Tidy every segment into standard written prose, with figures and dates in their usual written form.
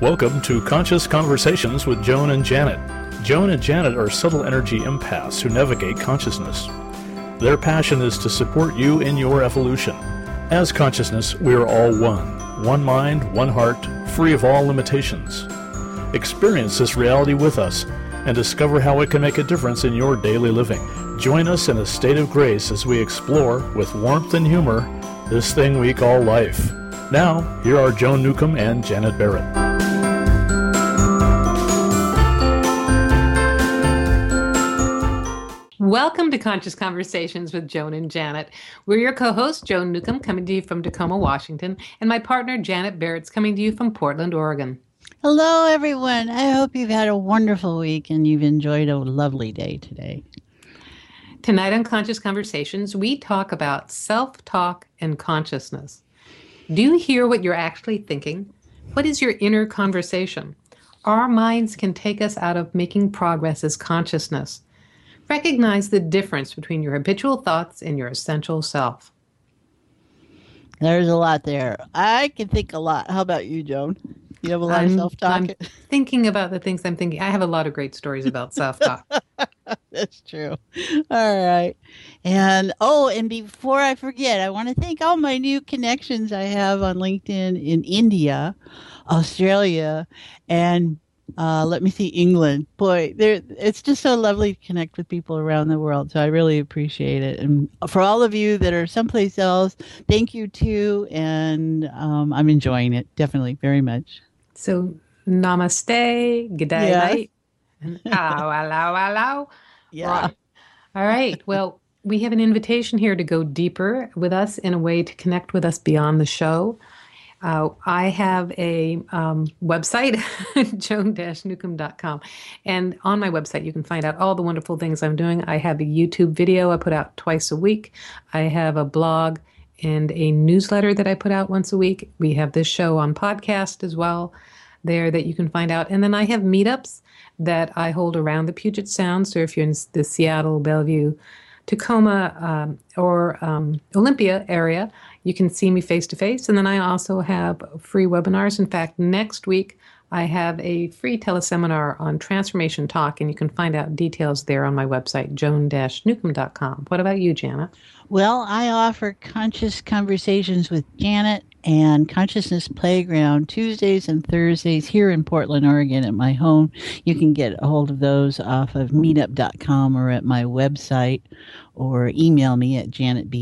Welcome to Conscious Conversations with Joan and Janet. Joan and Janet are subtle energy empaths who navigate consciousness. Their passion is to support you in your evolution. As consciousness, we are all one. One mind, one heart, free of all limitations. Experience this reality with us and discover how it can make a difference in your daily living. Join us in a state of grace as we explore, with warmth and humor, this thing we call life. Now, here are Joan Newcomb and Janet Barrett. Welcome to Conscious Conversations with Joan and Janet. We're your co-host, Joan Newcomb, coming to you from Tacoma, Washington, and my partner, Janet Barrett's coming to you from Portland, Oregon. Hello, everyone. I hope you've had a wonderful week and you've enjoyed a lovely day today. Tonight on Conscious Conversations, we talk about self-talk and consciousness. Do you hear what you're actually thinking? What is your inner conversation? Our minds can take us out of making progress as consciousness. Recognize the difference between your habitual thoughts and your essential self. There's a lot there. I can think a lot. How about you, Joan? You have a lot of self-talk? I'm thinking about the things I'm thinking. I have a lot of great stories about self-talk. That's true. All right. And before I forget, I want to thank all my new connections I have on LinkedIn in India, Australia, and England. Boy, it's just so lovely to connect with people around the world. So I really appreciate it. And for all of you that are someplace else, thank you too. And I'm enjoying it definitely very much. So namaste, good day, night, and hello. Yeah. Right. All right. Well, we have an invitation here to go deeper with us in a way to connect with us beyond the show. I have a website, joan-newcomb.com. And on my website, you can find out all the wonderful things I'm doing. I have a YouTube video I put out twice a week. I have a blog and a newsletter that I put out once a week. We have this show on podcast as well there that you can find out. And then I have meetups that I hold around the Puget Sound. So if you're in the Seattle, Bellevue, Tacoma, or Olympia area, you can see me face to face. And then I also have free webinars. In fact, next week, I have a free teleseminar on transformation talk, and you can find out details there on my website, joan-newcomb.com. What about you, Janet? Well, I offer Conscious Conversations with Janet and Consciousness Playground Tuesdays and Thursdays here in Portland, Oregon at my home. You can get a hold of those off of meetup.com or at my website, or email me at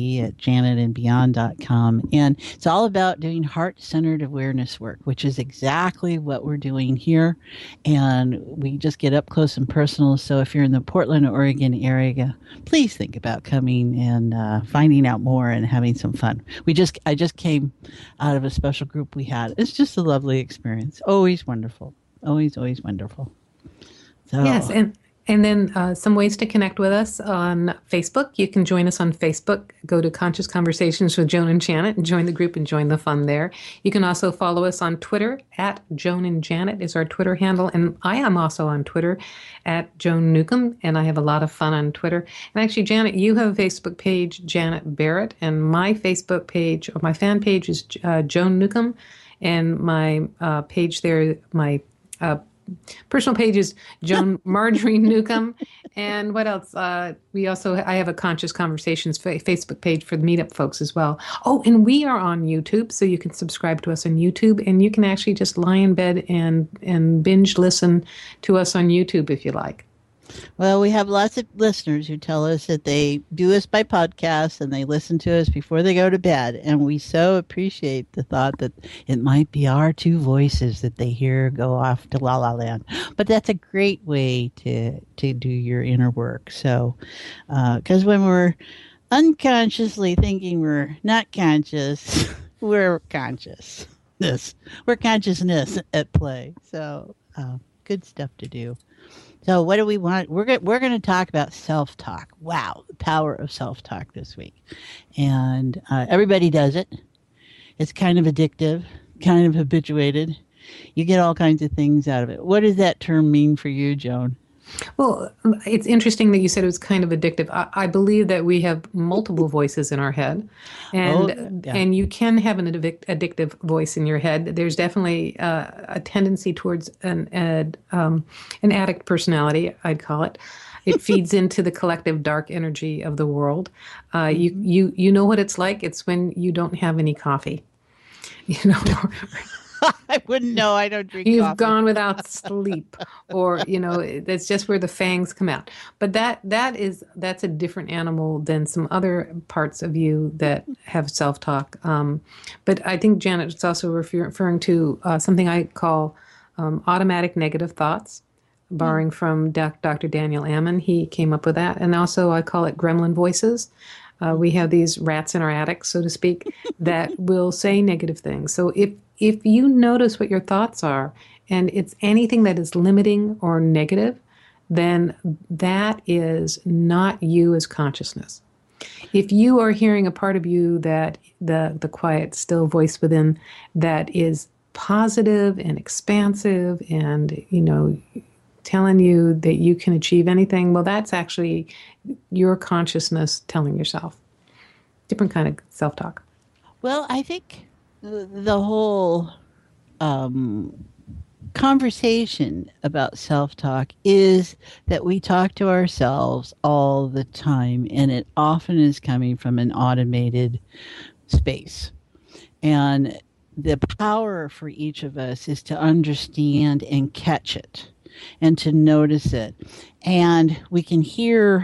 janetb@janetandbeyond.com. And it's all about doing heart-centered awareness work, which is exactly what we're doing here. And we just get up close and personal. So if you're in the Portland, Oregon area, please think about coming and finding out more and having some fun. I just came out of a special group we had. It's just a lovely experience. Always wonderful. Always wonderful. So, yes, and then some ways to connect with us on Facebook. You can join us on Facebook. Go to Conscious Conversations with Joan and Janet and join the group and join the fun there. You can also follow us on Twitter at Joan and Janet is our Twitter handle. And I am also on Twitter at Joan Newcomb, and I have a lot of fun on Twitter. And actually, Janet, you have a Facebook page, Janet Barrett, and my Facebook page, or my fan page is Joan Newcomb, and my page there, my personal page is Joan Marjorie Newcomb. And what else? I have a Conscious Conversations Facebook page for the meetup folks as well. Oh, and we are on YouTube, so you can subscribe to us on YouTube, and you can actually just lie in bed and binge listen to us on YouTube if you like. Well, we have lots of listeners who tell us that they do us by podcast and they listen to us before they go to bed. And we so appreciate the thought that it might be our two voices that they hear go off to La La Land. But that's a great way to do your inner work. So, because when we're unconsciously thinking we're not conscious, we're conscious. We're consciousness at play. So, good stuff to do. So what do we want? We're going to talk about self-talk. Wow, the power of self-talk this week. And everybody does it. It's kind of addictive, kind of habituated. You get all kinds of things out of it. What does that term mean for you, Joan? Well, it's interesting that you said it was kind of addictive. I believe that we have multiple voices in our head, and yeah. and you can have an addictive voice in your head. There's definitely a tendency towards an addict personality, I'd call it. It feeds into the collective dark energy of the world. You know what it's like. It's when you don't have any coffee. You know, I wouldn't know. I don't drink you've coffee. gone without sleep, or that's just where the fangs come out. But that's a different animal than some other parts of you that have self-talk. But I think Janet is also referring to something I call automatic negative thoughts, borrowing from Dr. Daniel Ammon. He came up with that, and also I call it gremlin voices. We have these rats in our attic, so to speak, that will say negative things. So if you notice what your thoughts are, and it's anything that is limiting or negative, then that is not you as consciousness. If you are hearing a part of you that the quiet, still voice within that is positive and expansive and, telling you that you can achieve anything, well, that's actually your consciousness telling yourself. Different kind of self-talk. Well, I think the whole conversation about self-talk is that we talk to ourselves all the time, and it often is coming from an automated space. And the power for each of us is to understand and catch it and to notice it. And we can hear,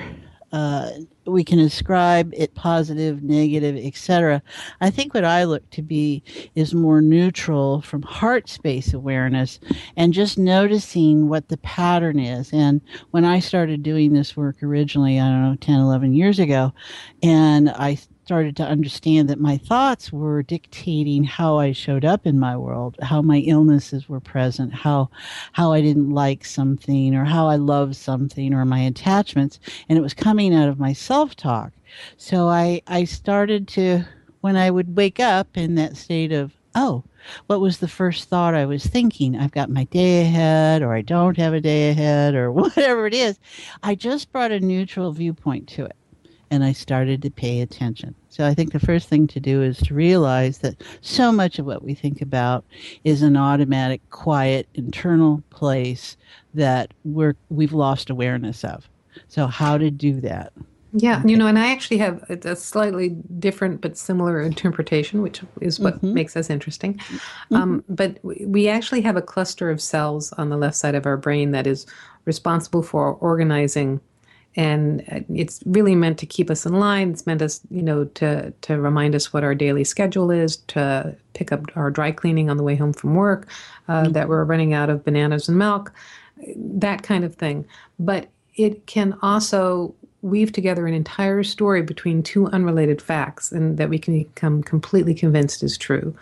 we can ascribe it positive, negative, etc. I think what I look to be is more neutral from heart space awareness and just noticing what the pattern is. And when I started doing this work originally, I don't know, 10, 11 years ago, and I started to understand that my thoughts were dictating how I showed up in my world, how my illnesses were present, how I didn't like something or how I loved something or my attachments, and it was coming out of my self-talk. So I started to, when I would wake up in that state of, oh, what was the first thought I was thinking? I've got my day ahead, or I don't have a day ahead, or whatever it is. I just brought a neutral viewpoint to it. And I started to pay attention. So I think the first thing to do is to realize that so much of what we think about is an automatic, quiet, internal place that we've lost awareness of. So how to do that? Yeah, and I actually have a slightly different but similar interpretation, which is what makes us interesting. But we actually have a cluster of cells on the left side of our brain that is responsible for organizing. And it's really meant to keep us in line. It's meant us, to remind us what our daily schedule is, to pick up our dry cleaning on the way home from work, that we're running out of bananas and milk, that kind of thing. But it can also weave together an entire story between two unrelated facts, and that we can become completely convinced is true.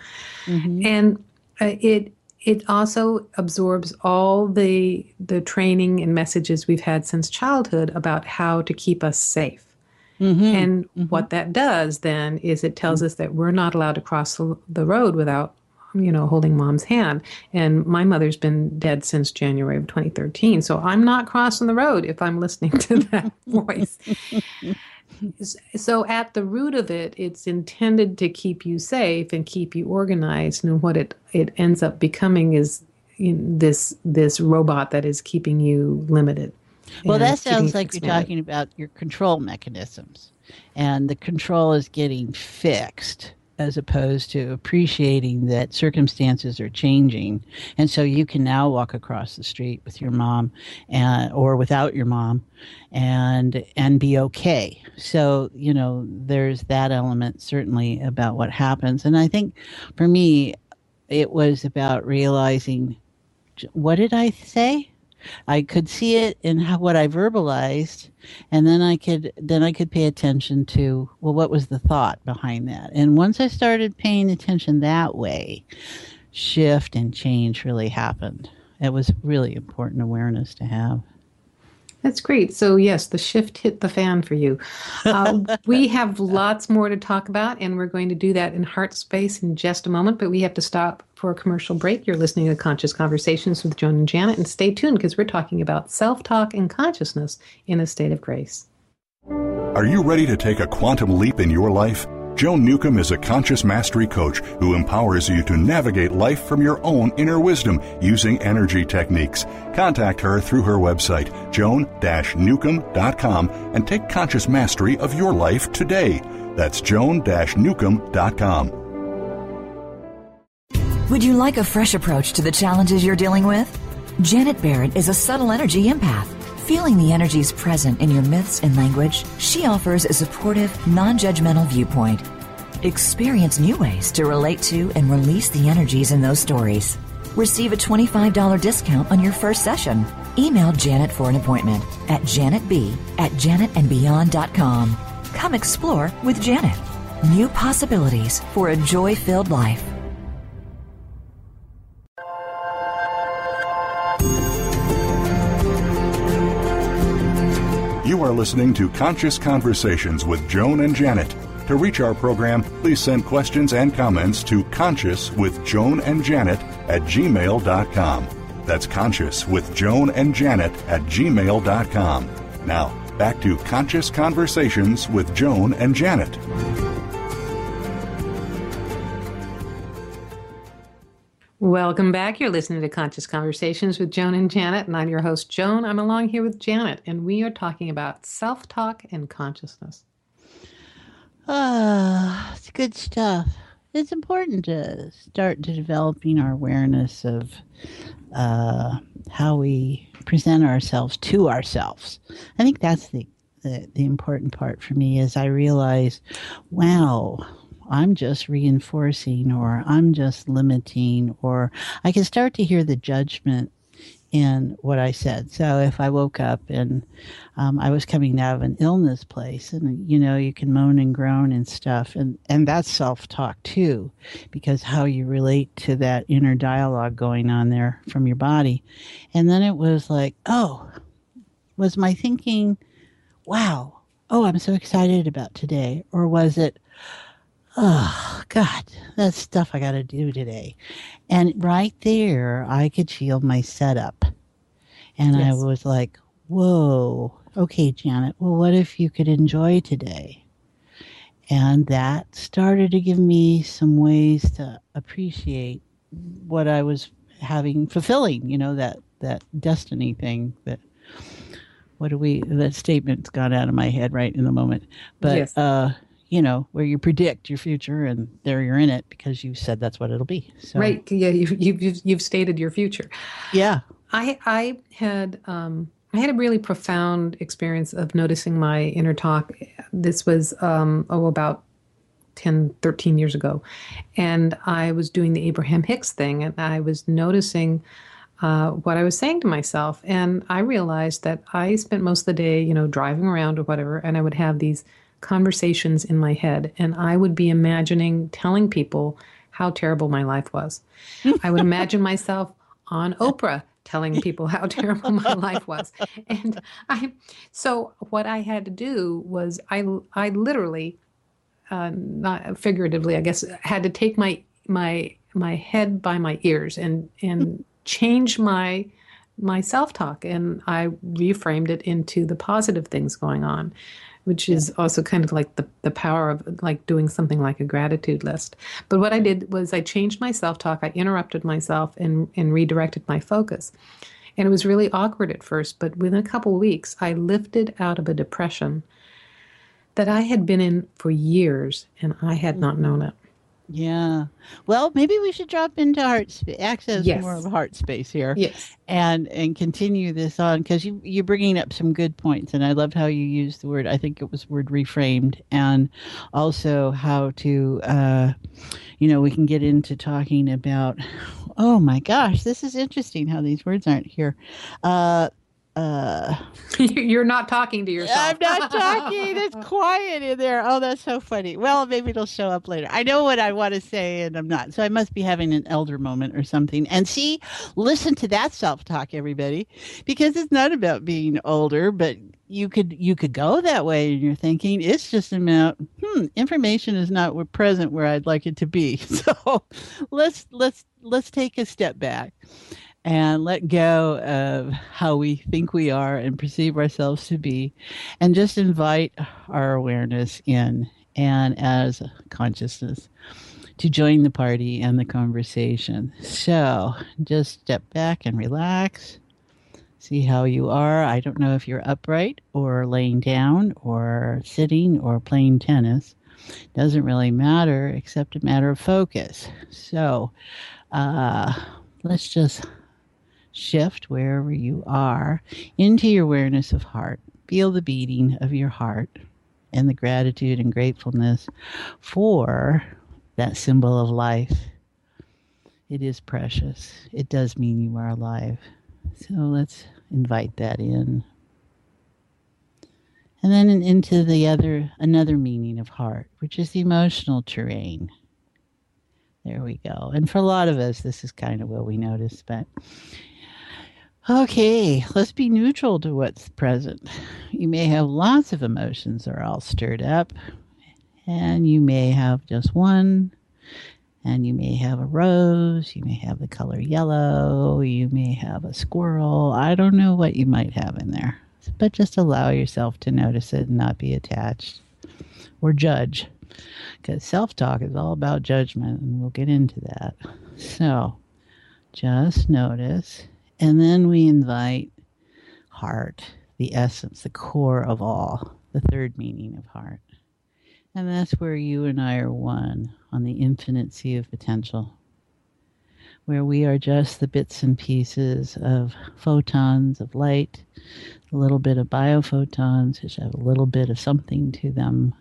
And it also absorbs all the training and messages we've had since childhood about how to keep us safe. And what that does then is it tells us that we're not allowed to cross the road without, holding mom's hand. And my mother's been dead since January of 2013. So I'm not crossing the road if I'm listening to that voice. So at the root of it, it's intended to keep you safe and keep you organized. And what it ends up becoming is this robot that is keeping you limited. Well, that sounds like you're talking about your control mechanisms. And the control is getting fixed as opposed to appreciating that circumstances are changing. And so you can now walk across the street with your mom or without your mom and be okay. So, there's that element certainly about what happens. And I think for me, it was about realizing, what did I say? I could see it in what I verbalized, and then I could pay attention to, well, what was the thought behind that? And once I started paying attention that way, shift and change really happened. It was really important awareness to have. That's great. So, yes, the shift hit the fan for you. We have lots more to talk about, and we're going to do that in Heart Space in just a moment, but we have to stop for a commercial break. You're listening to Conscious Conversations with Joan and Janet, and stay tuned because we're talking about self-talk and consciousness in a state of grace. Are you ready to take a quantum leap in your life? Joan Newcomb is a conscious mastery coach who empowers you to navigate life from your own inner wisdom using energy techniques. Contact her through her website, joan-newcomb.com, and take conscious mastery of your life today. That's joan-newcomb.com. Would you like a fresh approach to the challenges you're dealing with? Janet Barrett is a subtle energy empath. Feeling the energies present in your myths and language, she offers a supportive, non-judgmental viewpoint. Experience new ways to relate to and release the energies in those stories. Receive a $25 discount on your first session. Email Janet for an appointment at janetb@janetandbeyond.com. Come explore with Janet. New possibilities for a joy-filled life. You are listening to Conscious Conversations with Joan and Janet. To reach our program, please send questions and comments to consciouswithjoanandjanet@gmail.com. That's consciouswithjoanandjanet@gmail.com. Now, back to Conscious Conversations with Joan and Janet. Welcome back. You're listening to Conscious Conversations with Joan and Janet, and I'm your host, Joan. I'm along here with Janet, and we are talking about self-talk and consciousness. It's good stuff. It's important to start to developing our awareness of how we present ourselves to ourselves. I think that's the important part for me is I realize, wow, I'm just reinforcing, or I'm just limiting, or I can start to hear the judgment in what I said. So if I woke up and I was coming out of an illness place, and you can moan and groan and stuff, and that's self-talk too, because how you relate to that inner dialogue going on there from your body. And then it was like, oh, was my thinking, wow, oh, I'm so excited about today, or was it, oh, God, that's stuff I got to do today. And right there, I could feel my setup. And yes. I was like, whoa, okay, Janet, well, what if you could enjoy today? And that started to give me some ways to appreciate what I was having, fulfilling, that destiny thing that, that statement's gone out of my head right in the moment. But, yes. Where you predict your future, and there you're in it because you said that's what it'll be. So. Right. Yeah. You've stated your future. Yeah. I had a really profound experience of noticing my inner talk. This was, about 10, 13 years ago. And I was doing the Abraham Hicks thing, and I was noticing what I was saying to myself. And I realized that I spent most of the day, driving around or whatever, and I would have these conversations in my head, and I would be imagining telling people how terrible my life was. I would imagine myself on Oprah telling people how terrible my life was. And so what I had to do was I literally, not figuratively, I guess, had to take my head by my ears and change my self-talk, and I reframed it into the positive things going on, which is also kind of like the power of like doing something like a gratitude list. But what I did was I changed my self-talk, I interrupted myself and redirected my focus. And it was really awkward at first, but within a couple of weeks, I lifted out of a depression that I had been in for years, and I had not known it. Yeah. Well, maybe we should drop into access yes. more of heart space here. Yes. And continue this on, because you're bringing up some good points. And I loved how you used the word, I think it was word reframed, and also how to, we can get into talking about, oh my gosh, this is interesting how these words aren't here. You're not talking to yourself. I'm not talking. It's quiet in there. Oh, that's so funny. Well, maybe it'll show up later. I know what I want to say and I'm not. So I must be having an elder moment or something. And see, listen to that self-talk, everybody, because it's not about being older, but you could go that way in your thinking. It's just about information is not present where I'd like it to be. So let's take a step back and let go of how we think we are and perceive ourselves to be, and just invite our awareness in and as consciousness to join the party and the conversation. So just step back and relax. See how you are. I don't know if you're upright or laying down or sitting or playing tennis. Doesn't really matter, except a matter of focus. So let's just shift wherever you are into your awareness of heart. Feel the beating of your heart and the gratitude and gratefulness for that symbol of life. It is precious. It does mean you are alive. So let's invite that in. And then into another meaning of heart, which is the emotional terrain. There we go. And for a lot of us, this is kind of what we notice, but okay, let's be neutral to what's present. You may have lots of emotions that are all stirred up, and you may have just one, and you may have a rose, you may have the color yellow, you may have a squirrel. I don't know what you might have in there, but just allow yourself to notice it and not be attached or judge, because self-talk is all about judgment, and we'll get into that. So just notice. And then we invite heart, the essence, the core of all, the third meaning of heart. And that's where you and I are one on the infinite sea of potential, where we are just the bits and pieces of photons of light, a little bit of biophotons, which have a little bit of something to them.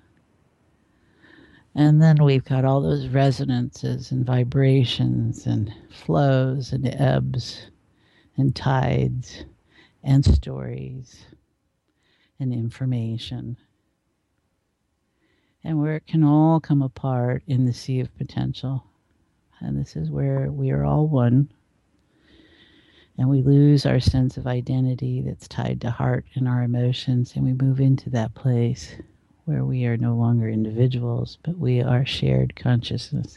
And then we've got all those resonances and vibrations and flows and ebbs and tides and stories and information, and where it can all come apart in the sea of potential. And this is where we are all one, and we lose our sense of identity that's tied to heart and our emotions, and we move into that place where we are no longer individuals, but we are shared consciousness.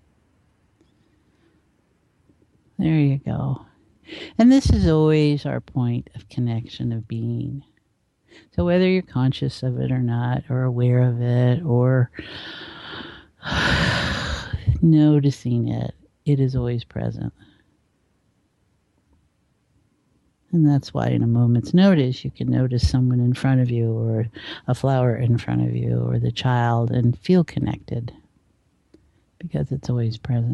There you go. And this is always our point of connection of being. So whether you're conscious of it or not, or aware of it, or noticing it, it is always present. And that's why in a moment's notice, you can notice someone in front of you, or a flower in front of you, or the child, and feel connected, because it's always present.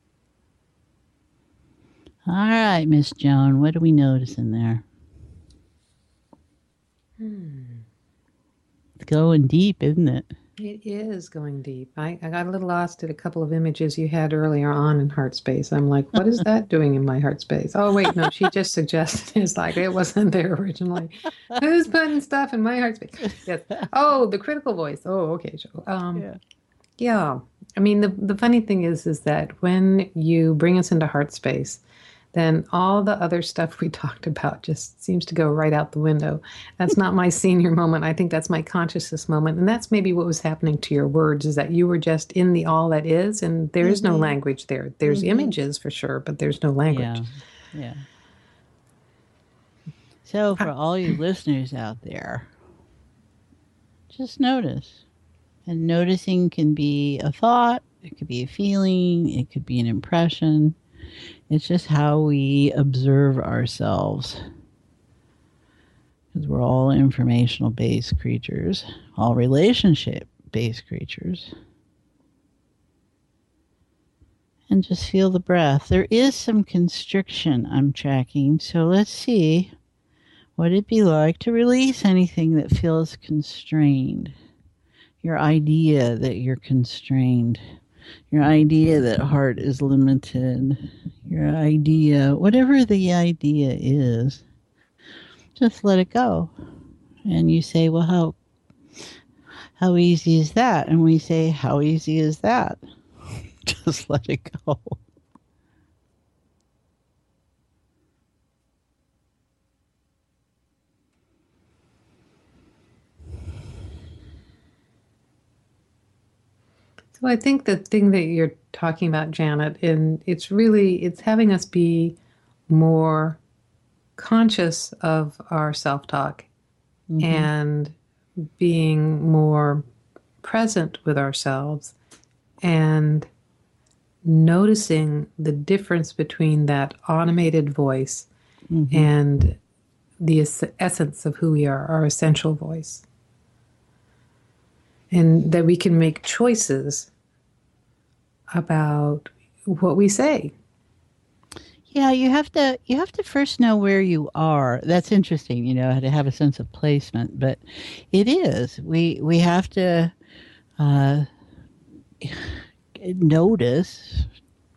All right, Miss Joan, what do we notice in there? It's going deep, isn't it? It is going deep. I got a little lost at a couple of images you had earlier on in heart space. I'm like, what is that doing in my heart space? Oh, wait, no, she just suggested it's like it wasn't there originally. Who's putting stuff in my heart space? Yes. Oh, the critical voice. Oh, okay. Yeah. I mean, the funny thing is that when you bring us into heart space, then all the other stuff we talked about just seems to go right out the window. That's not my senior moment. I think that's my consciousness moment. And that's maybe what was happening to your words, is that you were just in the all that is, and there is no language there. There's images for sure, but there's no language. Yeah. So for all you listeners out there, just notice. And noticing can be a thought, it could be a feeling, it could be an impression. It's just how we observe ourselves. Because we're all informational-based creatures, all relationship-based creatures. And just feel the breath. There is some constriction I'm tracking, so let's see what it'd be like to release anything that feels constrained. Your idea that you're constrained. Your idea that heart is limited. Your idea, whatever the idea is, Just let it go. And you say, well, how easy is that? And we say, how easy is that? Just let it go. So I think the thing that you're talking about, Janet, and it's having us be more conscious of our self-talk and being more present with ourselves and noticing the difference between that automated voice and the essence of who we are, our essential voice. And that we can make choices about what we say. Yeah, you have to first know where you are. That's interesting, to have a sense of placement. But it is. We have to notice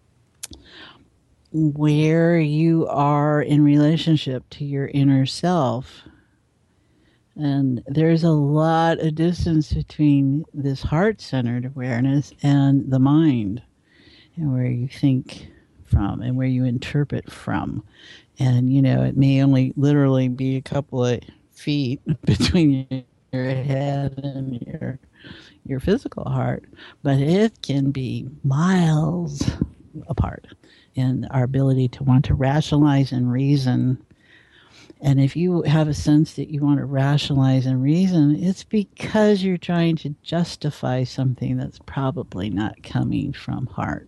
where you are in relationship to your inner self. And there's a lot of distance between this heart-centered awareness and the mind, and where you think from and where you interpret from. And, it may only literally be a couple of feet between your head and your physical heart, but it can be miles apart in our ability to want to rationalize and reason. And if you have a sense that you want to rationalize and reason, it's because you're trying to justify something that's probably not coming from heart.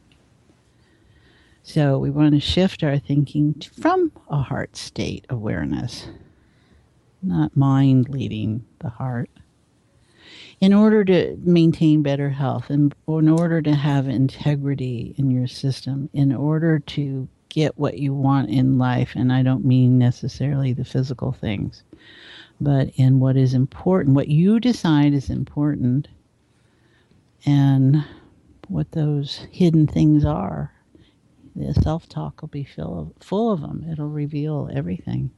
So we want to shift our thinking from a heart state awareness, not mind leading the heart, in order to maintain better health, and in order to have integrity in your system, in order to get what you want in life. And I don't mean necessarily the physical things, but in what is important, what you decide is important, and what those hidden things are. The self-talk will be full of them. It'll reveal everything.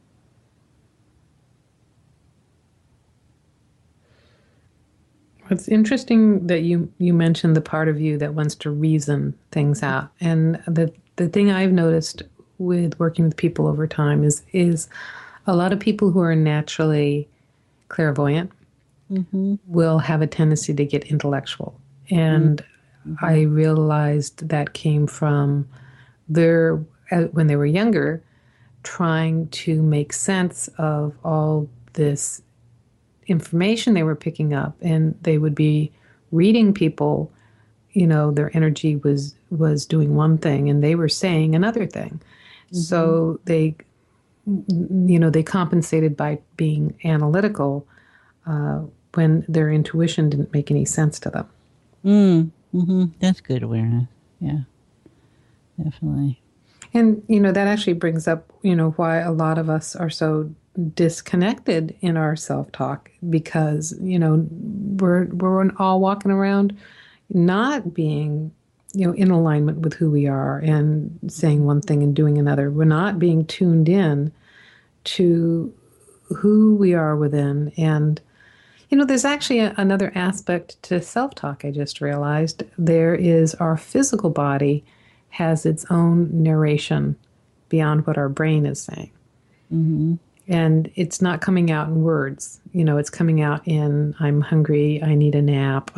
It's interesting that you mentioned the part of you that wants to reason things out. And the thing I've noticed with working with people over time is a lot of people who are naturally clairvoyant will have a tendency to get intellectual. And I realized that came from when they were younger, trying to make sense of all this information they were picking up, and they would be reading people, their energy was doing one thing and they were saying another thing. So they compensated by being analytical when their intuition didn't make any sense to them. That's good awareness. Yeah, definitely. And, that actually brings up, why a lot of us are so disconnected in our self-talk, because, we're all walking around not being, in alignment with who we are and saying one thing and doing another. We're not being tuned in to who we are within. And, there's actually another aspect to self-talk I just realized. There is our physical body has its own narration beyond what our brain is saying. And it's not coming out in words. It's coming out in, I'm hungry, I need a nap.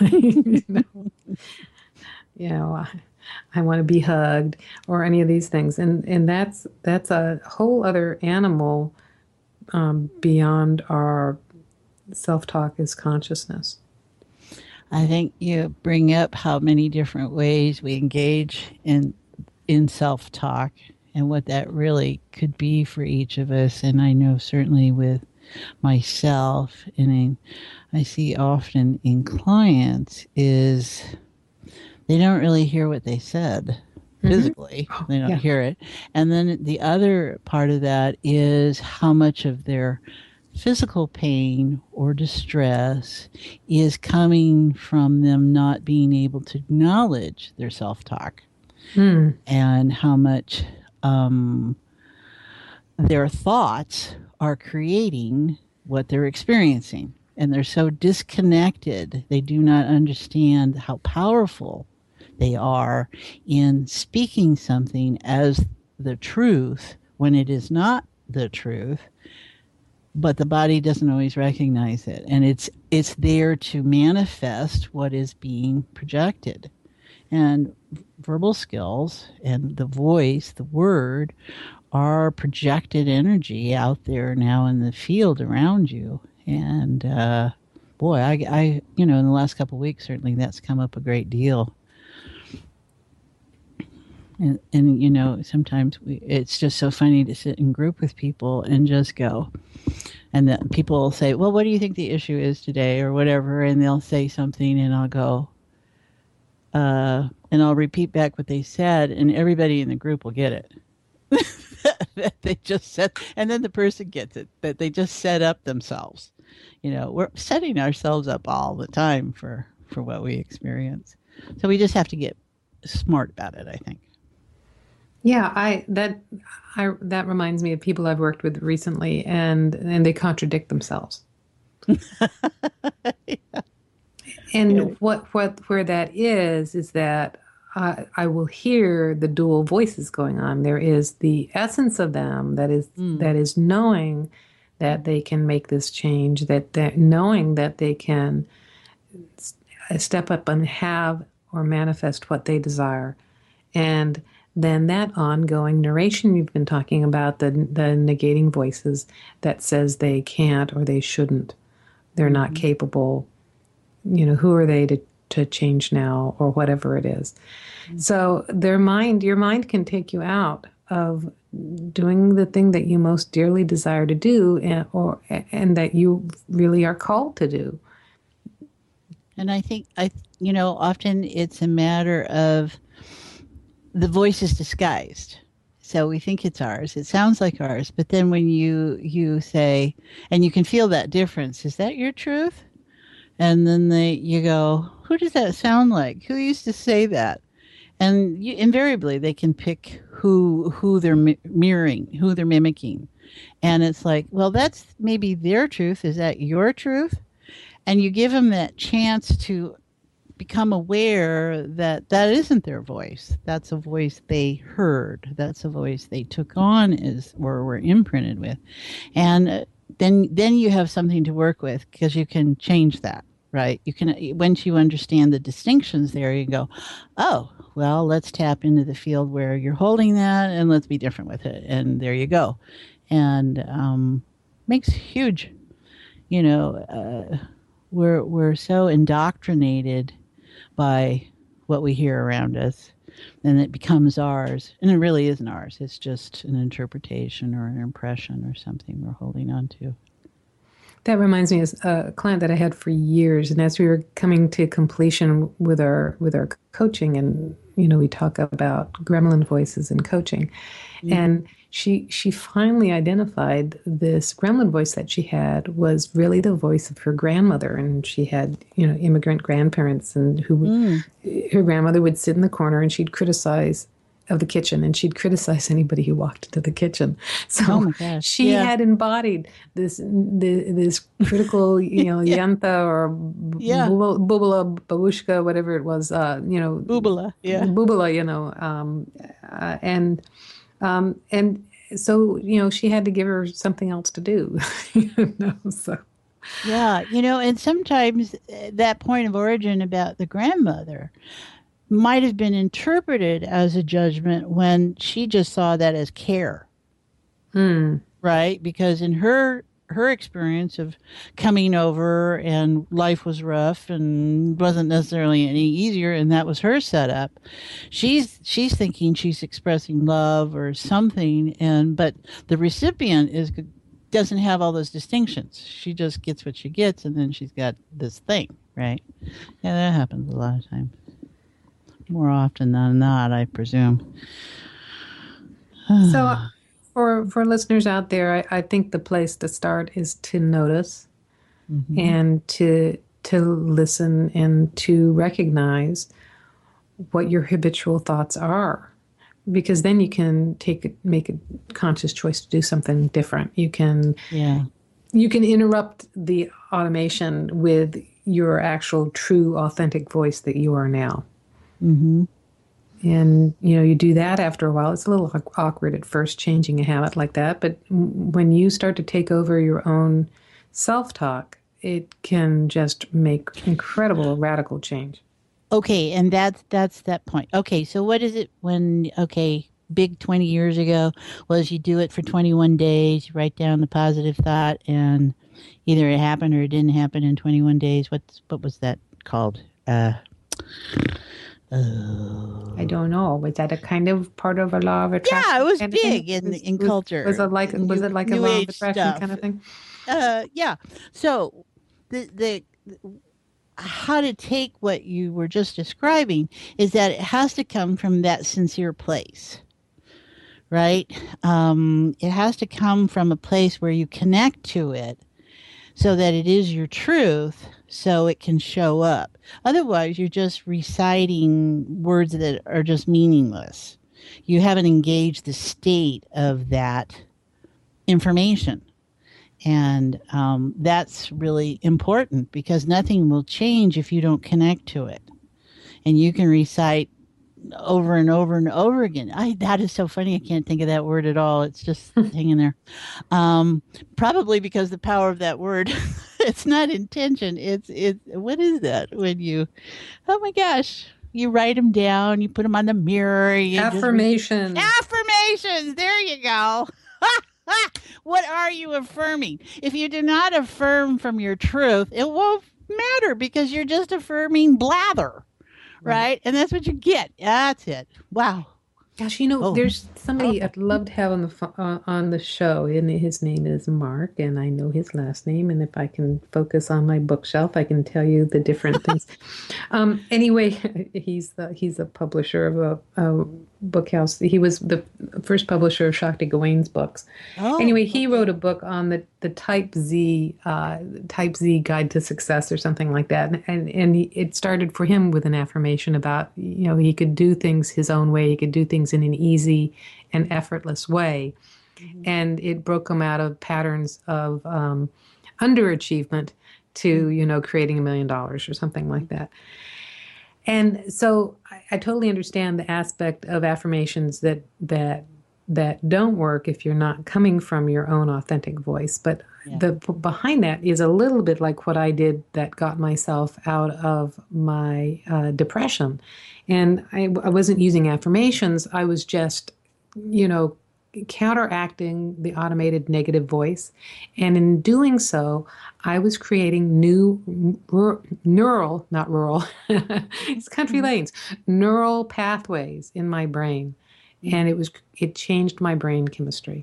I want to be hugged, or any of these things. And that's a whole other animal beyond our self-talk is consciousness. I think you bring up how many different ways we engage in self-talk and what that really could be for each of us. And I know certainly with myself, and I see often in clients, is they don't really hear what they said physically. They don't hear it. And then the other part of that is how much of their physical pain or distress is coming from them not being able to acknowledge their self-talk, and how much their thoughts are creating what they're experiencing. And they're so disconnected, they do not understand how powerful they are in speaking something as the truth when it is not the truth, but the body doesn't always recognize it. And it's there to manifest what is being projected. And verbal skills and the voice, the word, are projected energy out there now in the field around you. And boy, I in the last couple of weeks, certainly that's come up a great deal. And sometimes it's just so funny to sit in group with people and just go. And then people will say, well, what do you think the issue is today or whatever? And they'll say something and I'll go, and I'll repeat back what they said, and everybody in the group will get it. That they just said, and then the person gets it, that they just set up themselves. We're setting ourselves up all the time for what we experience. So we just have to get smart about it, I think. Yeah, that reminds me of people I've worked with recently, and they contradict themselves. Yeah. And where that is that I will hear the dual voices going on. There is the essence of them that is knowing that they can make this change, that knowing that they can step up and have or manifest what they desire. And then that ongoing narration you've been talking about, the negating voices that says they can't or they shouldn't, they're not capable, who are they to change now or whatever it is. So your mind can take you out of doing the thing that you most dearly desire to do and that you really are called to do. And I think, often it's a matter of the voice is disguised. So we think it's ours. It sounds like ours. But then when you say, and you can feel that difference, is that your truth? And then you go, who does that sound like? Who used to say that? And invariably they can pick who they're mirroring, who they're mimicking. And it's like, well, that's maybe their truth. Is that your truth? And you give them that chance to become aware that isn't their voice. That's a voice they heard. That's a voice they took on or were imprinted with. And then you have something to work with because you can change that, right? You can, once you understand the distinctions there, you go, oh, well, let's tap into the field where you're holding that and let's be different with it. And there you go. And makes huge, we're so indoctrinated by what we hear around us, and it becomes ours. And it really isn't ours. It's just an interpretation or an impression or something we're holding on to. That reminds me of a client that I had for years, and as we were coming to completion with our coaching, and we talk about gremlin voices in coaching, and she finally identified this gremlin voice that she had was really the voice of her grandmother, and she had immigrant grandparents, and her grandmother would sit in the corner and she'd criticize of the kitchen, and she'd criticize anybody who walked into the kitchen. So she had embodied this critical, yanta or bubala, babushka, whatever it was, Bubala, and so she had to give her something else to do, So. Yeah, and sometimes that point of origin about the grandmother might have been interpreted as a judgment when she just saw that as care. Right? Because in her experience of coming over and life was rough and wasn't necessarily any easier, and that was her setup, she's thinking she's expressing love or something, but the recipient doesn't have all those distinctions. She just gets what she gets, and then she's got this thing, right? Yeah, that happens a lot of times. More often than not, I presume. So for listeners out there, I think the place to start is to notice and to listen and to recognize what your habitual thoughts are. because then you can make a conscious choice to do something different. You can interrupt the automation with your actual true authentic voice that you are now. Mm-hmm. And, you do that after a while. It's a little awkward at first, changing a habit like that. But when you start to take over your own self-talk, it can just make incredible radical change. Okay, and that's that point. Okay, so what is it big 20 years ago was you do it for 21 days, you write down the positive thought, and either it happened or it didn't happen in 21 days. What was that called? I don't know. Was that a kind of part of a law of attraction? Yeah, it was big in culture. Was it like a law of attraction stuff. kind of thing? Yeah. So the how to take what you were just describing is that it has to come from that sincere place, right? It has to come from a place where you connect to it so that it is your truth, so it can show up. Otherwise, you're just reciting words that are just meaningless. You haven't engaged the state of that information. And that's really important because nothing will change if you don't connect to it. And you can recite over and over and over again. That is so funny. I can't think of that word at all. It's just hanging there. Probably because the power of that word, it's not intention. It's what is that when you, oh my gosh, you write them down, you put them on the mirror. Affirmations. Affirmations. There you go. What are you affirming? If you do not affirm from your truth, it won't matter because you're just affirming blather, right? And that's what you get. That's it. Wow. Gosh, there's somebody I'd love to have on the show, and his name is Mark, and I know his last name, and if I can focus on my bookshelf, I can tell you the different things. Anyway, he's a publisher of a book house. He was the first publisher of Shakti Gawain's books. Anyway, he wrote a book on the Type Z Guide to Success or something like that, and it started for him with an affirmation about he could do things his own way, he could do things in an easy and effortless way, and it broke him out of patterns of underachievement to creating $1 million or something like that. And so I totally understand the aspect of affirmations that don't work if you're not coming from your own authentic voice. But behind that is a little bit like what I did that got myself out of my depression. And I wasn't using affirmations. I was just, counteracting the automated negative voice. And in doing so, I was creating new neural, not rural, it's country lanes, neural pathways in my brain. And it changed my brain chemistry.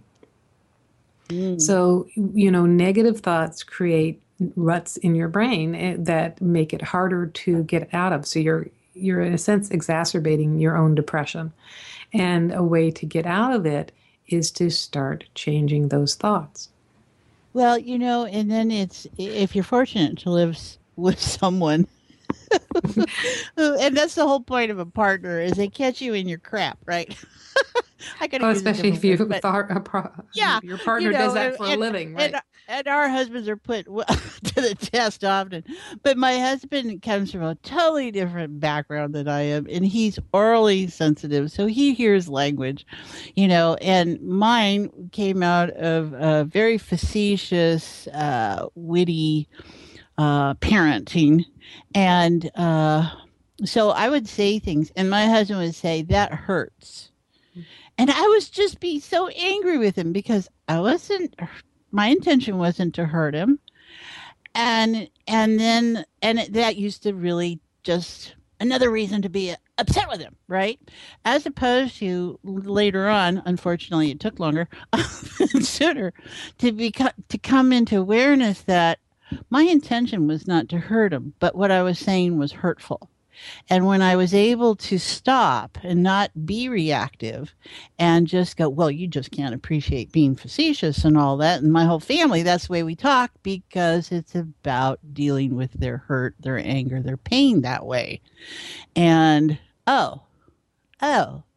So, negative thoughts create ruts in your brain that make it harder to get out of. So you're in a sense exacerbating your own depression. And a way to get out of it is to start changing those thoughts. Well, and then if you're fortunate to live with someone, and that's the whole point of a partner, is they catch you in your crap, right? Especially if your partner does that for a living, right? And our husbands are put to the test often. But my husband comes from a totally different background than I am, and he's orally sensitive, so he hears language, and mine came out of a very facetious, witty parenting. And so I would say things, and my husband would say, "That hurts." And I was just being so angry with him because my intention wasn't to hurt him. And that used to really just another reason to be upset with him, right? As opposed to later on, unfortunately it took longer, sooner, to come into awareness that my intention was not to hurt him, but what I was saying was hurtful. And when I was able to stop and not be reactive and just go, well, you just can't appreciate being facetious and all that. And my whole family, that's the way we talk because it's about dealing with their hurt, their anger, their pain that way. And,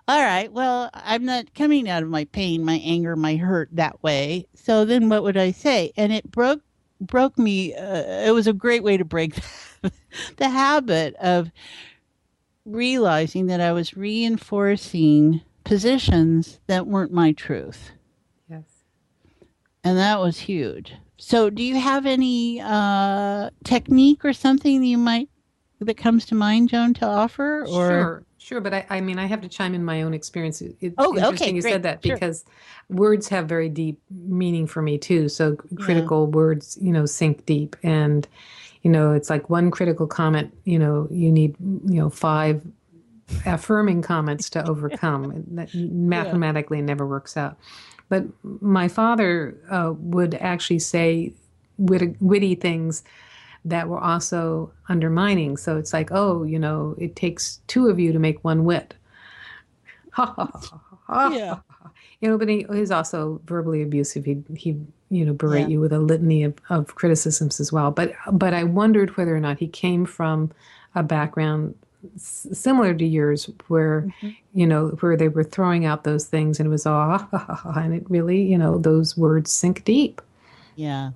All right. Well, I'm not coming out of my pain, my anger, my hurt that way. So then what would I say? And it broke me. It was a great way to break the habit of realizing that I was reinforcing positions that weren't my truth. Yes. And that was huge. So do you have any technique or something that comes to mind, Joan, to offer? Or Sure. But I mean, I have to chime in my own experience. It's okay, interesting you great. said that Sure. because words have very deep meaning for me too. So critical words, sink deep. And, it's like one critical comment, you need, 5 affirming comments to overcome. That mathematically never works out. But my father would actually say witty things that were also undermining. So it's like, it takes 2 of you to make 1 wit. Ha ha ha ha. Yeah. But he's also verbally abusive. He berate you with a litany of criticisms as well. But I wondered whether or not he came from a background similar to yours, where where they were throwing out those things and it was all and it really those words sink deep. Yeah.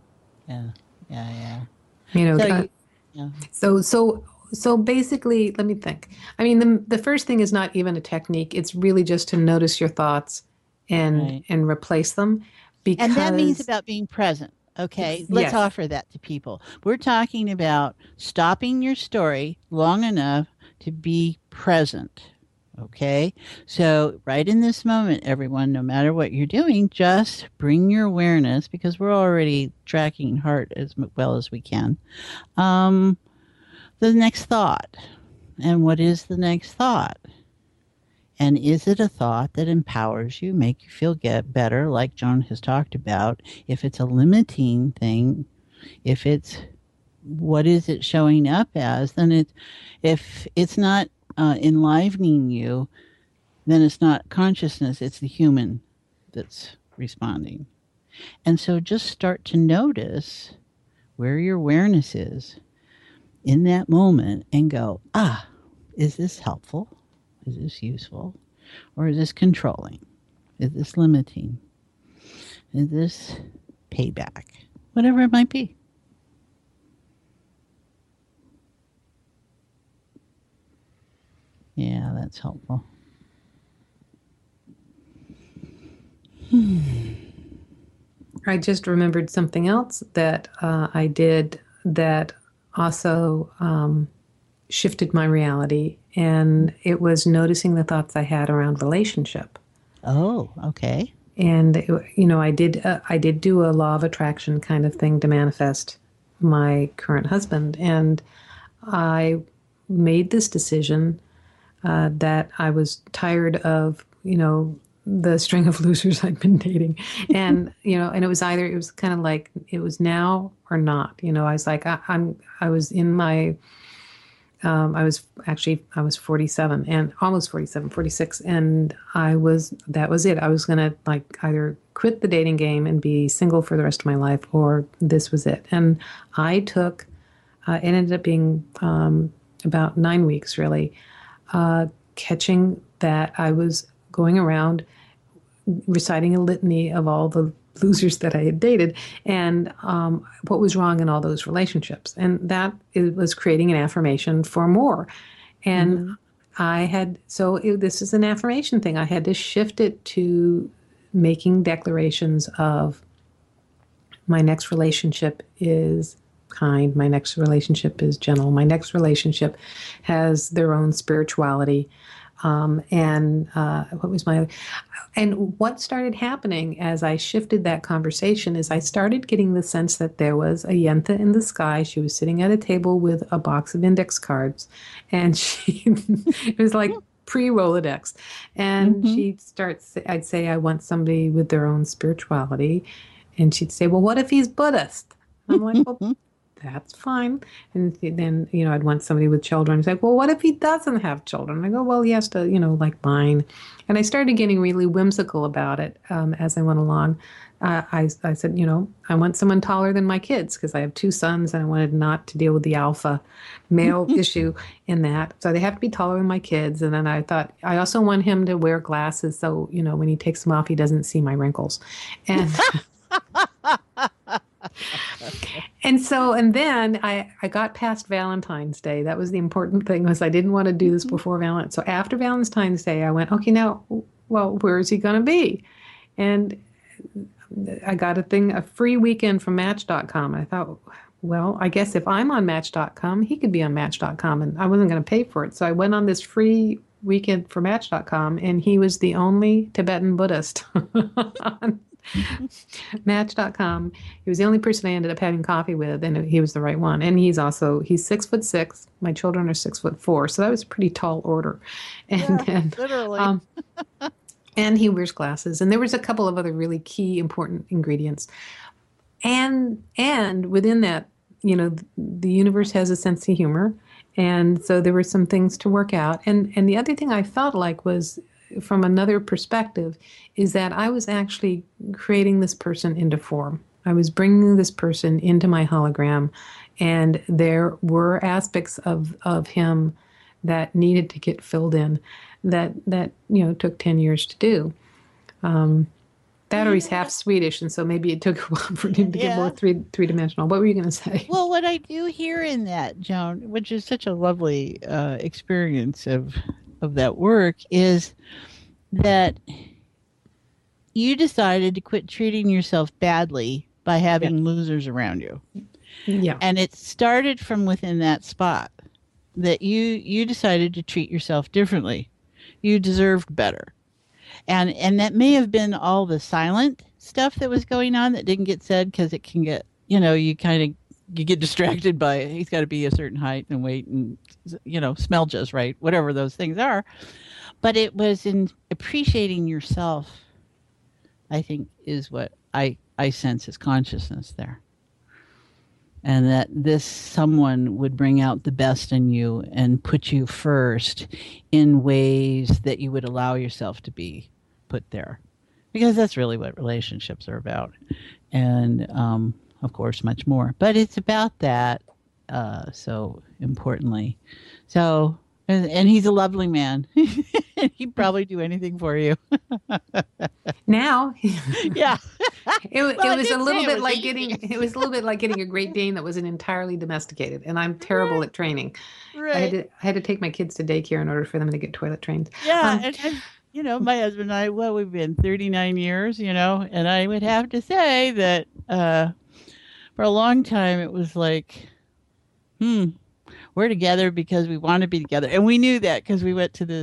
So basically, let me think. I mean, the first thing is not even a technique. It's really just to notice your thoughts and replace them. And that means about being present. Okay, let's Yes. offer that to people. We're talking about stopping your story long enough to be present. Okay, so right in this moment, everyone, no matter what you're doing, just bring your awareness, because we're already tracking heart as well as we can. The next thought. And what is the next thought? And is it a thought that empowers you, make you feel better, like Joan has talked about? If it's a limiting thing, if it's, what is it showing up as? Then if it's not enlivening you, then it's not consciousness, it's the human that's responding. And so just start to notice where your awareness is in that moment and go, is this helpful? Is this useful? Or is this controlling? Is this limiting? Is this payback? Whatever it might be. Yeah, that's helpful. I just remembered something else that I did that also shifted my reality, and it was noticing the thoughts I had around relationship. Oh, okay. And I did do a law of attraction kind of thing to manifest my current husband, and I made this decision that I was tired of the string of losers I'd been dating, and and it was kind of like it was now or not. I was like I was in my I was 47 and almost 47, 46. And that was it. I was going to either quit the dating game and be single for the rest of my life, or this was it. And I took, it ended up being about 9 weeks really, catching that I was going around reciting a litany of all the losers that I had dated and what was wrong in all those relationships. And that it was creating an affirmation for more. And this is an affirmation thing. I had to shift it to making declarations of my next relationship is kind, my next relationship is gentle, my next relationship has their own spirituality. And what started happening as I shifted that conversation is I started getting the sense that there was a Yenta in the sky. She was sitting at a table with a box of index cards, and it was like pre-Rolodex. And I'd say, I want somebody with their own spirituality. And she'd say, well, what if he's Buddhist? And I'm like, well, that's fine. And then, I'd want somebody with children. It's like, well, what if he doesn't have children? I go, well, he has to, like mine. And I started getting really whimsical about it as I went along. I said, I want someone taller than my kids because I have 2 sons and I wanted not to deal with the alpha male issue in that. So they have to be taller than my kids. And then I thought, I also want him to wear glasses so, when he takes them off, he doesn't see my wrinkles. And and then I got past Valentine's Day. That was the important thing, was I didn't want to do this before Valentine's. So after Valentine's Day, I went, okay, now, well, where is he going to be? And I got a free weekend from Match.com. I thought, well, I guess if I'm on Match.com, he could be on Match.com, and I wasn't going to pay for it. So I went on this free weekend for Match.com, and he was the only Tibetan Buddhist on Match.com. He was the only person I ended up having coffee with, and he was the right one. And he's 6'6". My children are 6'4", so that was a pretty tall order. And then, literally. And he wears glasses. And there was a couple of other really key, important ingredients. And within that, the universe has a sense of humor. And so there were some things to work out. And the other thing I felt like was, from another perspective, is that I was actually creating this person into form. I was bringing this person into my hologram. And there were aspects of him that needed to get filled in that took 10 years to do. That or he's half Swedish, and so maybe it took a while for him to get more three-dimensional. What were you going to say? Well, what I do hear in that, Joan, which is such a lovely experience of that work, is that you decided to quit treating yourself badly by having losers around you. Yeah. And it started from within that spot, that you decided to treat yourself differently. You deserved better. And that may have been all the silent stuff that was going on that didn't get said, because it can get, you get distracted by, he's got to be a certain height and weight and, smell just right, whatever those things are. But it was in appreciating yourself, I think, is what I sense as consciousness there. And that this someone would bring out the best in you and put you first in ways that you would allow yourself to be put there. Because that's really what relationships are about. And, of course, much more. But it's about that, so importantly. So, and he's a lovely man. He'd probably do anything for you. Now, yeah. It was a little bit like getting a Great Dane that wasn't entirely domesticated, and I'm terrible at training. Right. I had to take my kids to daycare in order for them to get toilet trained. Yeah, and my husband and I, we've been 39 years, and I would have to say that for a long time it was like, we're together because we want to be together. And we knew that because we went to this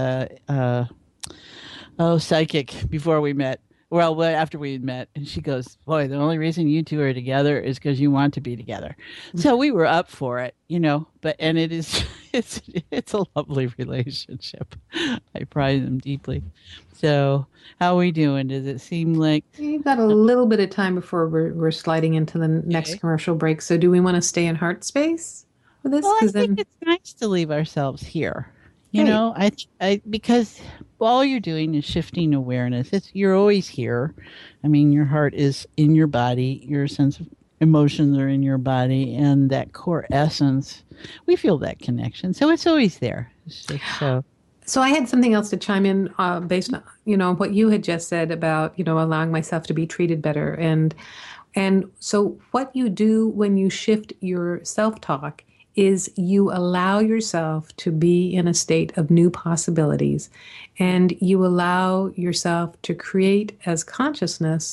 psychic before we met. Well, after we had met. And she goes, boy, the only reason you two are together is because you want to be together. So we were up for it, and it's a lovely relationship. I prize them deeply. So how are we doing? Does it seem like... We've got a little bit of time before we're sliding into the next commercial break. So do we want to stay in heart space for this? Well, I think it's nice to leave ourselves here. Because all you're doing is shifting awareness. You're always here. I mean, your heart is in your body. Your sense of emotions are in your body, and that core essence, we feel that connection. So it's always there. It's just so. So I had something else to chime in based on, what you had just said about, allowing myself to be treated better. And so what you do when you shift your self-talk is you allow yourself to be in a state of new possibilities, and you allow yourself to create as consciousness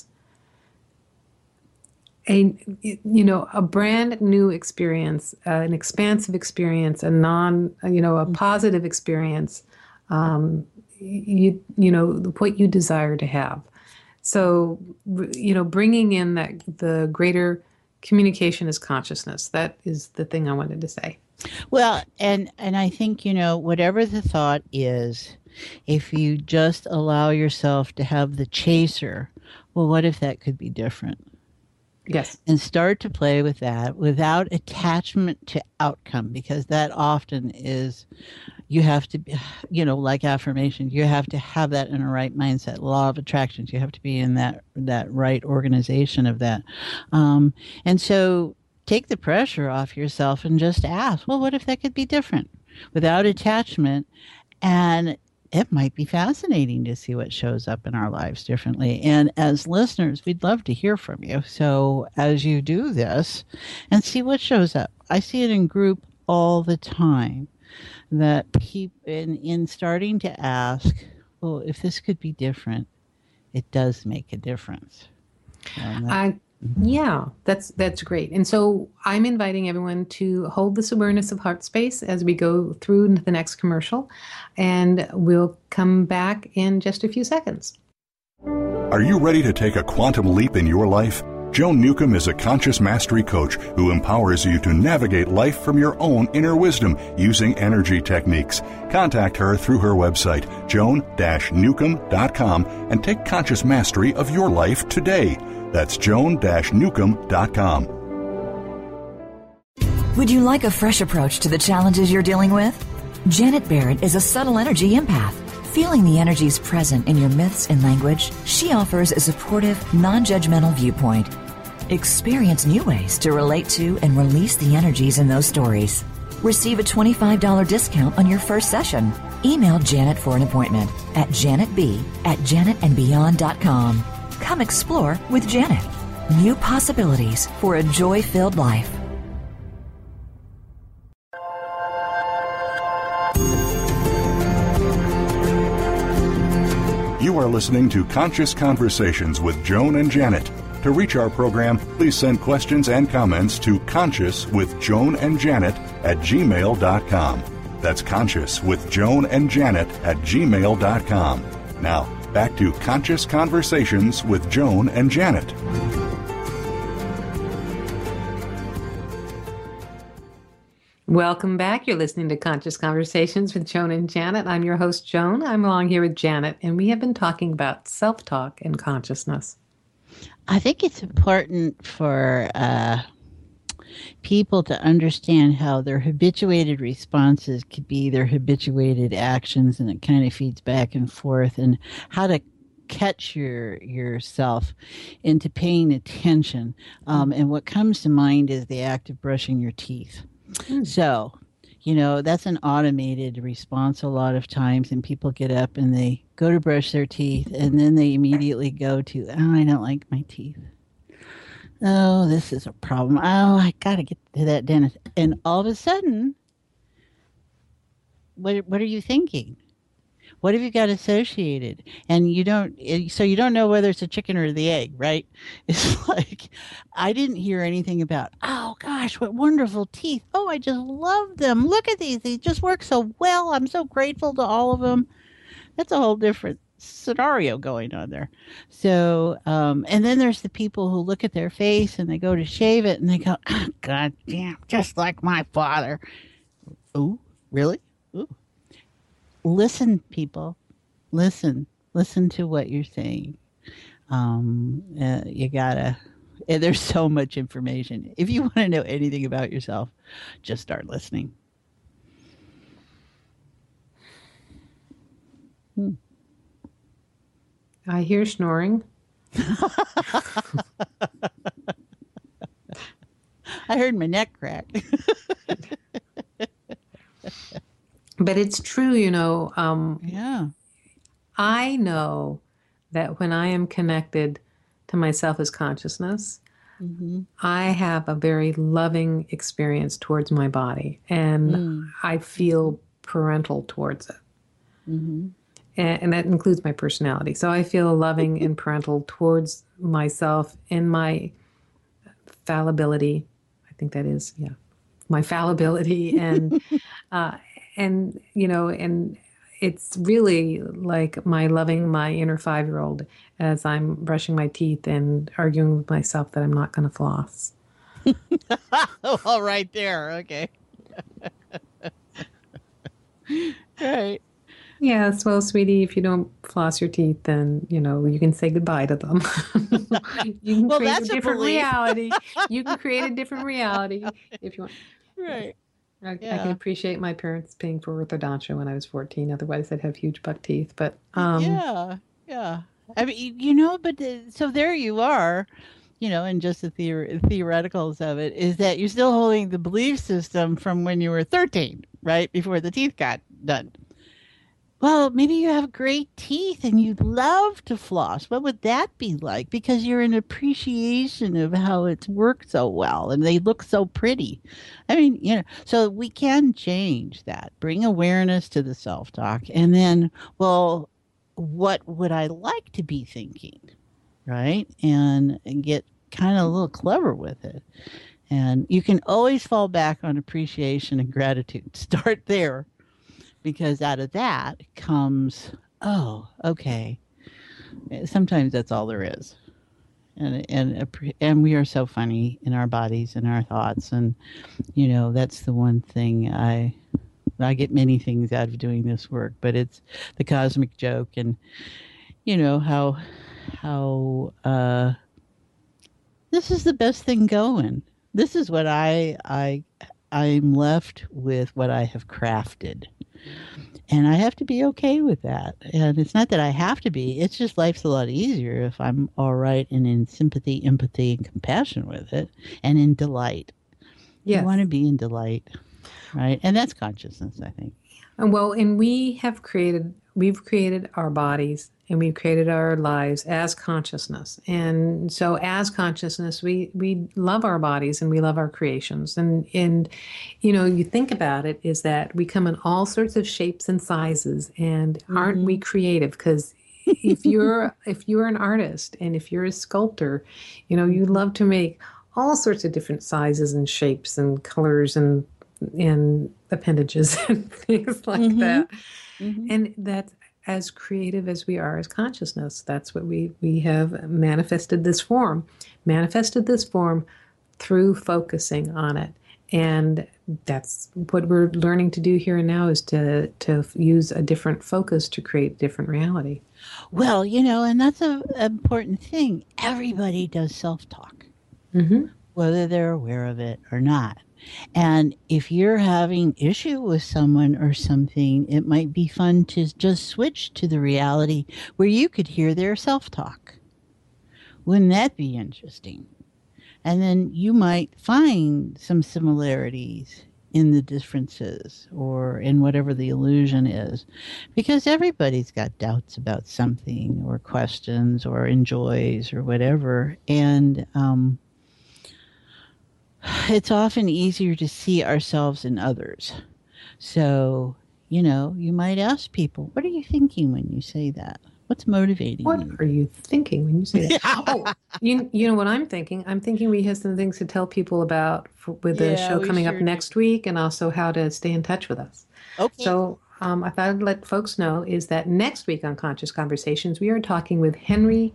a brand new experience, an expansive experience, a positive experience, what you desire to have. So, bringing in the greater communication is consciousness. That is the thing I wanted to say. Well, and I think, whatever the thought is, if you just allow yourself to have the chaser, well, what if that could be different? Yes. And start to play with that without attachment to outcome, because that often is, you have to, like affirmation, you have to have that in a right mindset. Law of attractions, you have to be in that right organization of that. And so take the pressure off yourself and just ask, well, what if that could be different without attachment? And it might be fascinating to see what shows up in our lives differently. And as listeners, we'd love to hear from you. So as you do this and see what shows up, I see it in group all the time that people in starting to ask, well, if this could be different, it does make a difference. Yeah, that's great. And so I'm inviting everyone to hold this awareness of heart space as we go through the next commercial, and we'll come back in just a few seconds. Are you ready to take a quantum leap in your life? Joan Newcomb is a conscious mastery coach who empowers you to navigate life from your own inner wisdom using energy techniques. Contact her through her website, joan-newcomb.com, and take conscious mastery of your life today. That's joan-newcomb.com. Would you like a fresh approach to the challenges you're dealing with? Janet Barrett is a subtle energy empath. Feeling the energies present in your myths and language, she offers a supportive, non-judgmental viewpoint. Experience new ways to relate to and release the energies in those stories. Receive a $25 discount on your first session. Email Janet for an appointment at janetb@janetandbeyond.com. Come explore with Janet. New possibilities for a joy-filled life. You are listening to Conscious Conversations with Joan and Janet. To reach our program, please send questions and comments to consciouswithjoanandjanet@gmail.com. That's consciouswithjoanandjanet@gmail.com. Now, back to Conscious Conversations with Joan and Janet. Welcome back. You're listening to Conscious Conversations with Joan and Janet. I'm your host, Joan. I'm along here with Janet, and we have been talking about self-talk and consciousness. I think it's important for people to understand how their habituated responses could be their habituated actions, and it kind of feeds back and forth, and how to catch yourself into paying attention. And what comes to mind is the act of brushing your teeth. So, that's an automated response a lot of times, and people get up and they go to brush their teeth, and then they immediately go to, oh, I don't like my teeth. Oh, this is a problem. Oh, I got to get to that dentist. And all of a sudden, what are you thinking? What have you got associated? And you don't know whether it's a chicken or the egg, right? It's like, I didn't hear anything about, oh gosh, what wonderful teeth. Oh, I just love them. Look at these. They just work so well. I'm so grateful to all of them. That's a whole different scenario going on there. So, and then there's the people who look at their face and they go to shave it and they go, oh, God damn, just like my father. Ooh, really? Ooh. Listen, people. Listen to what you're saying. You gotta. There's so much information. If you want to know anything about yourself, just start listening. I hear snoring. I heard my neck crack. But it's true, Yeah. I know that when I am connected to myself as consciousness, I have a very loving experience towards my body, and I feel parental towards it. And that includes my personality. So I feel loving and parental towards myself in my fallibility. I think that is, my fallibility. And, and it's really like loving my inner 5-year-old as I'm brushing my teeth and arguing with myself that I'm not going to floss. All right there. Okay. Right. Yes, well, sweetie, if you don't floss your teeth, then, you can say goodbye to them. You can create a different reality. You can create a different reality if you want. Right. I can appreciate my parents paying for orthodontia when I was 14. Otherwise, I'd have huge buck teeth. But yeah. I mean, but so there you are, and just the theoreticals of it is that you're still holding the belief system from when you were 13, right? Before the teeth got done. Well, maybe you have great teeth and you'd love to floss. What would that be like? Because you're in appreciation of how it's worked so well and they look so pretty. I mean, so we can change that, bring awareness to the self-talk. And then, well, what would I like to be thinking? Right? And get kind of a little clever with it. And you can always fall back on appreciation and gratitude. Start there. Because out of that comes, oh, okay. Sometimes that's all there is, and we are so funny in our bodies and our thoughts, and that's the one thing I get many things out of doing this work, but it's the cosmic joke, and how this is the best thing going. This is what I'm left with what I have crafted. And I have to be okay with that. And it's not that I have to be. It's just life's a lot easier if I'm all right and in sympathy, empathy, and compassion with it and in delight. Yes. You want to be in delight, right? And that's consciousness, I think. And we've created our bodies and we've created our lives as consciousness. And so as consciousness, we love our bodies and we love our creations. And you think about it is that we come in all sorts of shapes and sizes, and aren't we creative? Because if you're an artist and if you're a sculptor, you love to make all sorts of different sizes and shapes and colors and appendages and things like that. Mm-hmm. And that's as creative as we are as consciousness. That's what we have manifested this form through focusing on it. And that's what we're learning to do here and now, is to use a different focus to create a different reality. Well, and that's an important thing. Everybody does self-talk, whether they're aware of it or not. And if you're having issue with someone or something, it might be fun to just switch to the reality where you could hear their self-talk. Wouldn't that be interesting? And then you might find some similarities in the differences or in whatever the illusion is, because everybody's got doubts about something or questions or enjoys or whatever. And, it's often easier to see ourselves in others. So, you might ask people, what are you thinking when you say that? What's motivating you? What are you thinking when you say that? You know what I'm thinking? I'm thinking we have some things to tell people about with the show coming up next week, and also how to stay in touch with us. Okay. So I thought I'd let folks know is that next week on Conscious Conversations, we are talking with Harvey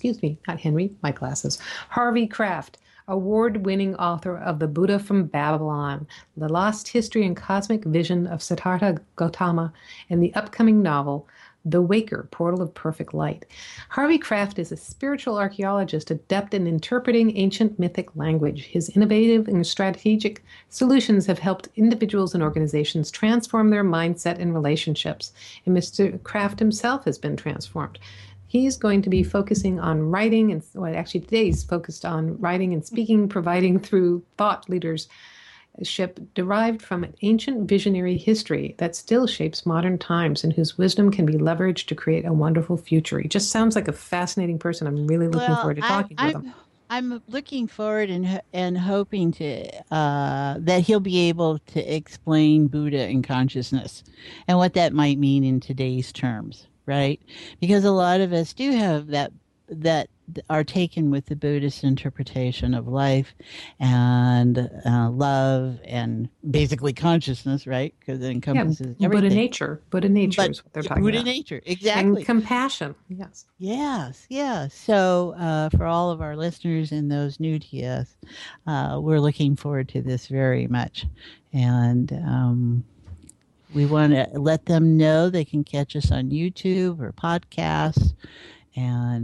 Kraft, award-winning author of The Buddha from Babylon, The Lost History and Cosmic Vision of Siddhartha Gautama, and the upcoming novel, The Waker, Portal of Perfect Light. Harvey Kraft is a spiritual archaeologist adept in interpreting ancient mythic language. His innovative and strategic solutions have helped individuals and organizations transform their mindset and relationships, and Mr. Kraft himself has been transformed. He's going to be focusing on writing, and actually today he's focused on writing and speaking, providing through thought leadership derived from an ancient visionary history that still shapes modern times and whose wisdom can be leveraged to create a wonderful future. He just sounds like a fascinating person. I'm really looking forward to talking with him. I'm looking forward and hoping to that he'll be able to explain Buddha and consciousness and what that might mean in today's terms. Right? Because a lot of us do have that are taken with the Buddhist interpretation of life and love and basically consciousness, right? Because it encompasses everything. Buddha nature is what they're talking about. Buddha nature, exactly. And compassion, yes. Yes. So for all of our listeners and those new to us, we're looking forward to this very much. And we want to let them know they can catch us on YouTube or podcasts, and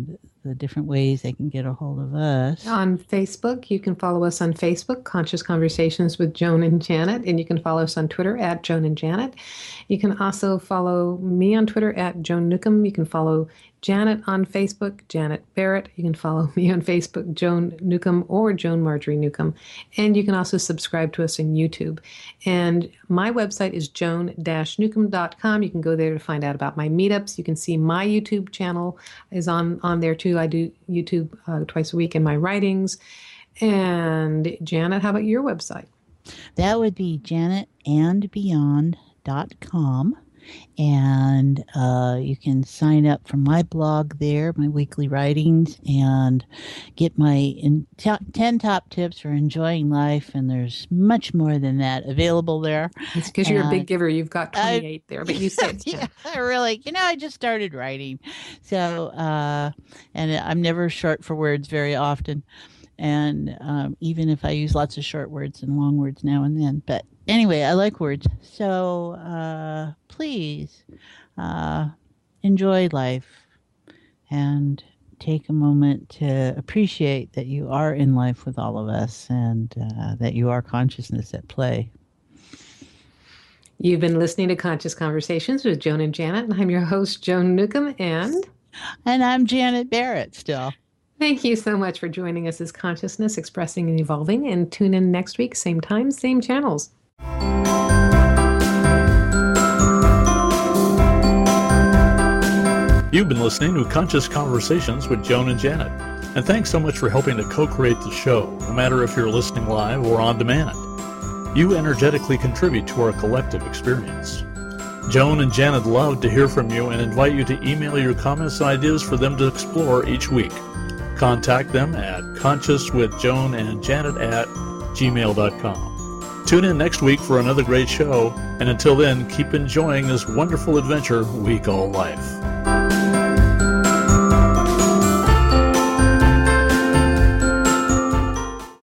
the different ways they can get a hold of us. On Facebook, you can follow us on Facebook, Conscious Conversations with Joan and Janet, and you can follow us on Twitter at Joan and Janet. You can also follow me on Twitter at Joan Newcomb. You can follow Janet on Facebook, Janet Barrett. You can follow me on Facebook, Joan Newcomb or Joan Marjorie Newcomb. And you can also subscribe to us on YouTube. And my website is joan-newcomb.com. You can go there to find out about my meetups. You can see my YouTube channel is on there too. I do YouTube twice a week in my writings. And Janet, how about your website? That would be janetandbeyond.com. And you can sign up for my blog there, my weekly writings, and get my 10 top tips for enjoying life. And there's much more than that available there. It's because you're a big giver. You've got 28 there, but you said yeah, I really, I just started writing. So, and I'm never short for words very often. And even if I use lots of short words and long words now and then. But anyway, I like words. So please enjoy life and take a moment to appreciate that you are in life with all of us and that you are consciousness at play. You've been listening to Conscious Conversations with Joan and Janet, and I'm your host, Joan Newcomb, and I'm Janet Barrett still. Thank you so much for joining us as Consciousness Expressing and Evolving, and tune in next week, same time, same channels. You've been listening to Conscious Conversations with Joan and Janet, and thanks so much for helping to co-create the show, no matter if you're listening live or on demand. You energetically contribute to our collective experience. Joan and Janet love to hear from you and invite you to email your comments and ideas for them to explore each week. Contact them at consciouswithjoanandjanet@gmail.com. Tune in next week for another great show, and until then, keep enjoying this wonderful adventure we call life.